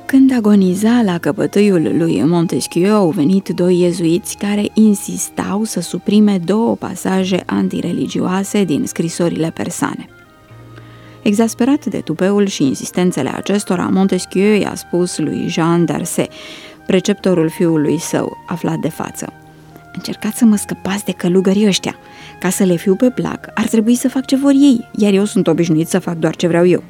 Când agoniza la căpătâiul lui Montesquieu, au venit doi iezuiți care insistau să suprime două pasaje antireligioase din scrisorile persane. Exasperat de tupeul și insistențele acestora, Montesquieu i-a spus lui Jean d'Arcy, preceptorul fiului său, aflat de față: încercați să mă scăpați de călugării ăștia. Ca să le fiu pe plac, ar trebui să fac ce vor ei, iar eu sunt obișnuit să fac doar ce vreau eu.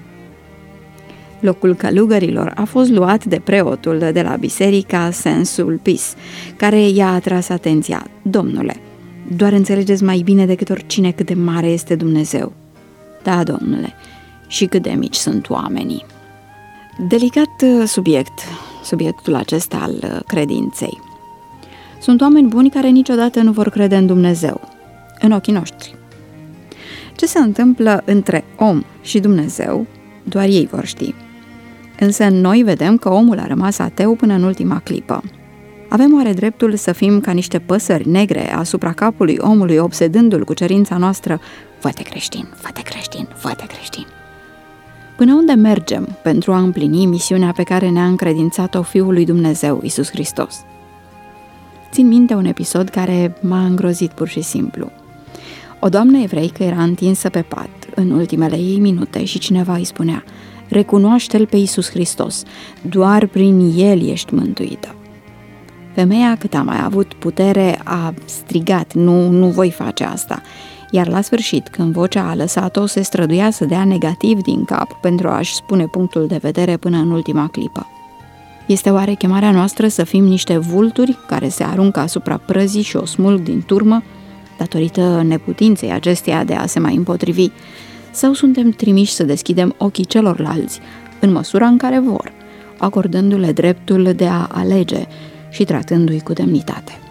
Locul călugărilor a fost luat de preotul de la biserica Saint-Sulpice, care i-a atras atenția: domnule, doar înțelegeți mai bine decât oricine cât de mare este Dumnezeu. Da, domnule, și cât de mici sunt oamenii. Delicat subiectul acesta al credinței. Sunt oameni buni care niciodată nu vor crede în Dumnezeu, în ochii noștri. Ce se întâmplă între om și Dumnezeu, doar ei vor ști. Însă noi vedem că omul a rămas ateu până în ultima clipă. Avem oare dreptul să fim ca niște păsări negre asupra capului omului, obsedându-l cu cerința noastră: fă-te creștin, fă-te creștin, fă-te creștin? Până unde mergem pentru a împlini misiunea pe care ne-a încredințat-o Fiul lui Dumnezeu, Iisus Hristos? Țin minte un episod care m-a îngrozit pur și simplu. O doamnă evreică era întinsă pe pat în ultimele ei minute și cineva îi spunea: recunoaște-L pe Iisus Hristos, doar prin El ești mântuită. Femeia, cât a mai avut putere, a strigat: nu voi face asta. Iar la sfârșit, când vocea a lăsat-o, se străduia să dea negativ din cap pentru a-și spune punctul de vedere până în ultima clipă. Este oare chemarea noastră să fim niște vulturi care se aruncă asupra prăzii și o smulg din turmă, datorită neputinței acesteia de a se mai împotrivi, sau suntem trimiși să deschidem ochii celorlalți în măsura în care vor, acordându-le dreptul de a alege și tratându-i cu demnitate?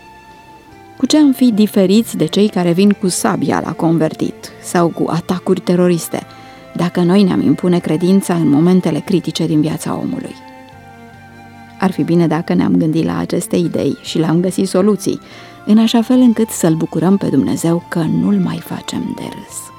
Cu ce am fi diferiți de cei care vin cu sabia la convertit sau cu atacuri teroriste, dacă noi ne-am impune credința în momentele critice din viața omului? Ar fi bine dacă ne-am gândit la aceste idei și le-am găsit soluții, în așa fel încât să-L bucurăm pe Dumnezeu că nu-L mai facem de râs.